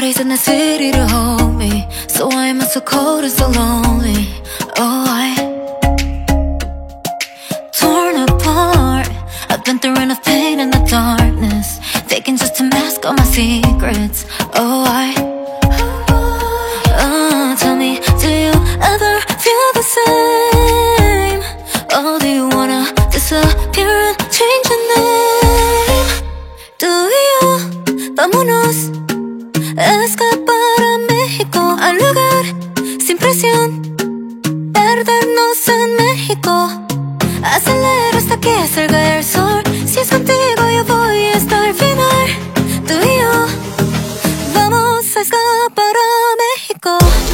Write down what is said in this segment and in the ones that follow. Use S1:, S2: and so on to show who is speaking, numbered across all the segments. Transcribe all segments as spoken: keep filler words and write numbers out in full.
S1: days in the city to hold me, so why am I so cold and so lonely? Oh, I torn apart. I've been through enough pain in the darkness, faking just to mask all my secrets. Oh, I uh, tell me, do you ever feel the same? Oh, do you wanna disappear and change your name? Do you? Vámonos a escapar a México, al lugar sin presión, perdernos en México. Acelera hasta que salga el sol. Si es contigo yo voy a estar final. Tú y yo vamos a escapar a México.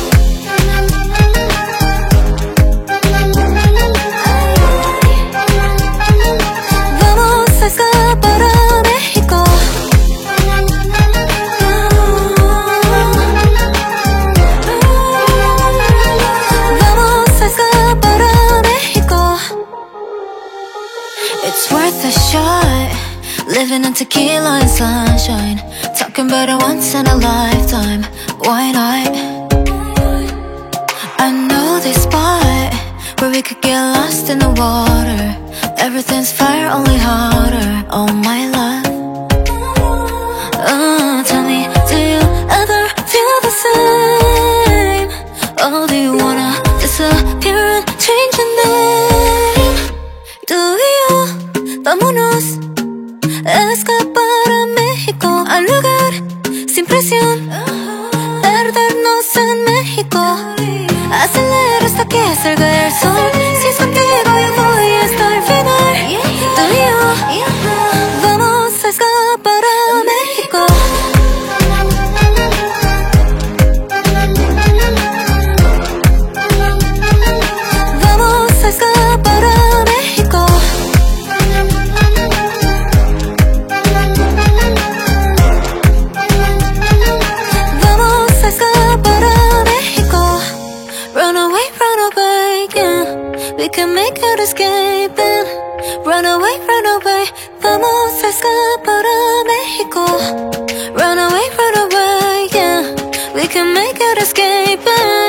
S1: Vamos a escapar a México. Vamos a escapar a México. It's worth a shot, living in tequila and sunshine, talking about it once in a lifetime. Why not? I know this spot where we could get lost in the water. Everything's fire, only hotter. Oh my love, uh, tell me, do you ever feel the same? Oh, do you wanna disappear and change your name? Do you? Vámonos a escapar a México, al lugar sin presión, perdernos en México. Acelera hasta que salga el sol. Si es contigo yo voy a estar final. Tú y yo vamos a escapar a México. Vamos a escapar a México. Vamos a escapar a México. Run away, run away, yeah. We can make it escape and run away, run away. Vamos a escapar a México. Run away, run away, yeah. We can make it escape and